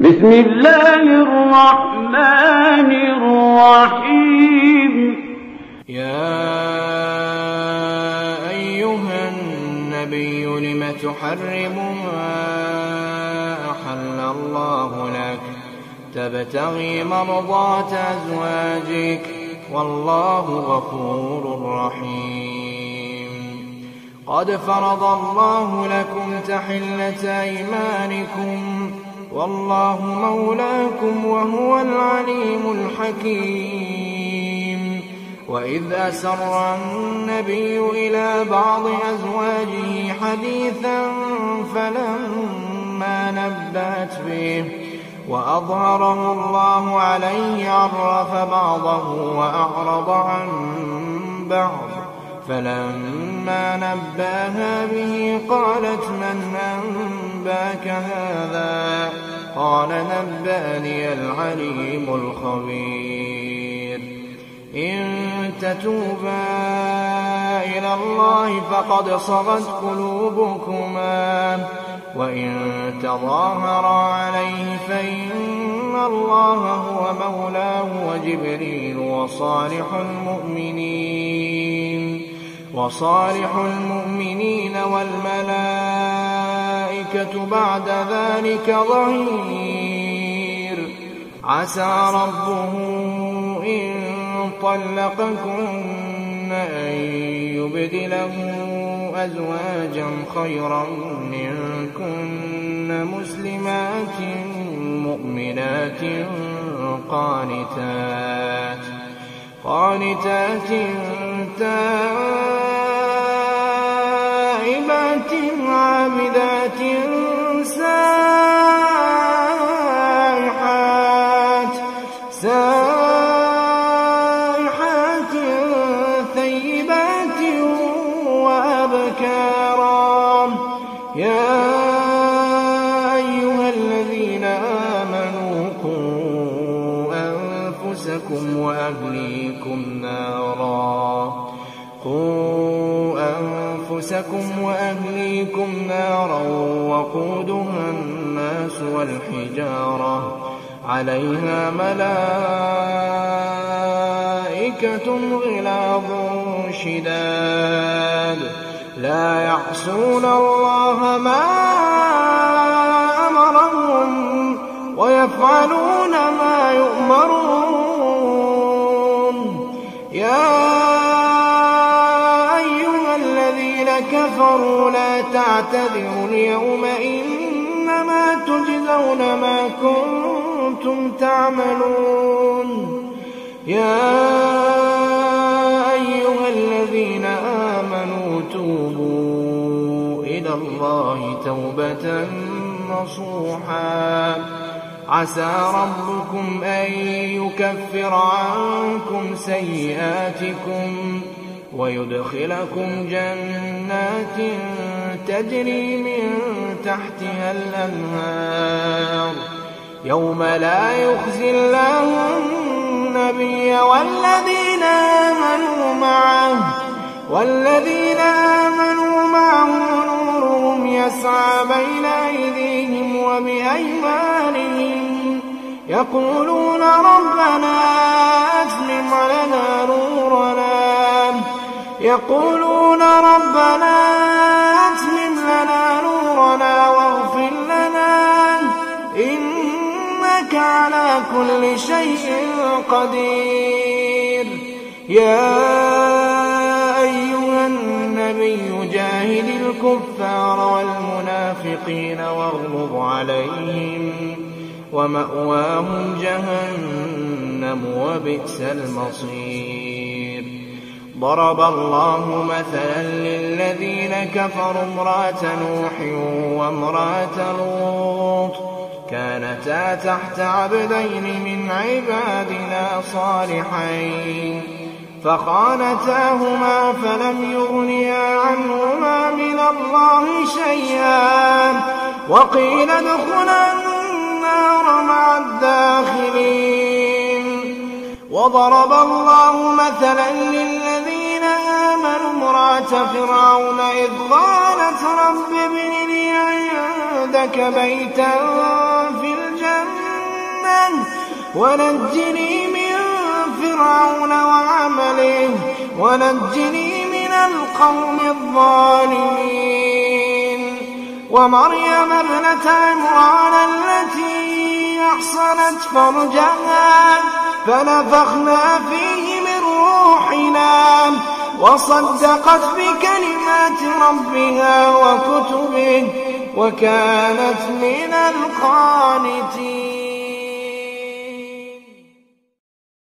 بسم الله الرحمن الرحيم. يا أيها النبي لم تحرم ما أحل الله لك تبتغي مرضات أزواجك والله غفور رحيم. قد فرض الله لكم تحلة أيمانكم والله مولاكم وهو العليم الحكيم. وإذ أسر النبي إلى بعض أزواجه حديثا فلما نبأت به وأظهره الله عليه عرف بعضه وأعرض عن بعض، فلما نبأها به قالت من أنباك هذا؟ قال نبأني العليم الخبير. إن تتوبا إلى الله فقد صغت قلوبكما وإن تظاهرا عليه فإن الله هو مولاه وجبريل وصالح المؤمنين والملائكة بعد ذلك ظهير. عسى ربه إن طلقكن أن يبدله أزواجا خيرا منكن مسلمات مؤمنات قانتات تائبات عابدات سائحات ثيبات وأبكارا. يا أيها الذين آمنوا قوا أنفسكم وأهليكم نارا وقودها الناس والحجارة عليها ملائكة غلاظ شداد لا يعصون الله ما أمرهم ويفعلون ما يؤمرون. يا أيها الذين كفروا لا تعتذروا اليوم إنما تجزون ما كنتم تعملون. يا أيها الذين آمنوا توبوا إلى الله توبة نصوحا عسى ربكم أن يكفر عنكم سيئاتكم ويدخلكم جنات تجري من تحتها الأنهار يوم لا يخزي الله النبي والذين آمنوا معه نورهم يسعى بين أيديهم وبأيمانهم يقولون ربنا أتمم لنا نورنا واغفر لنا إنك على كل شيء قدير. يا أيها النبي جاهد الكفار والمنافقين واغلظ عليهم ومأواهم جهنم وبئس المصير. ضرب الله مثلا للذين كفروا امرأة نوح وامرأة لوط كانتا تحت عبدين من عبادنا صالحين فخانتاهما فلم يغنيا عنهما من الله شيئا وقيل ادخلا النار مع الداخلين. وضرب الله مثلا للذين آمنوا امرأة فرعون إذ قالت رب ابن لي عندك بيتا في الجنة ونجني من فرعون وعمله ونجني من القوم الظالمين. ومريم ابنة عمران التي أحصنت فرجها فنفخنا فيه من روحنا وصدقت بكلمات ربها وكتبه وكانت من القانتين.